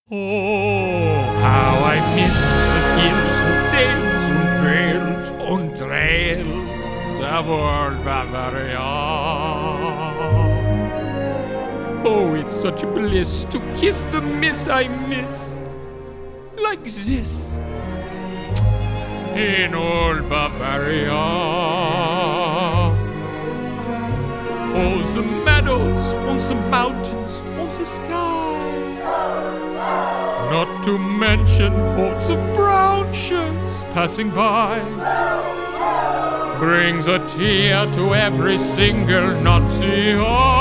Oh, how I miss the hills und dales und vales und trails of old Bavaria. Oh, it's such a bliss to kiss the miss I miss, like this, in old Bavaria. Oh, the meadows, on the mountains, on the sky. Not to mention hordes of brown shirts passing by. Brings a tear to every single naughty eye.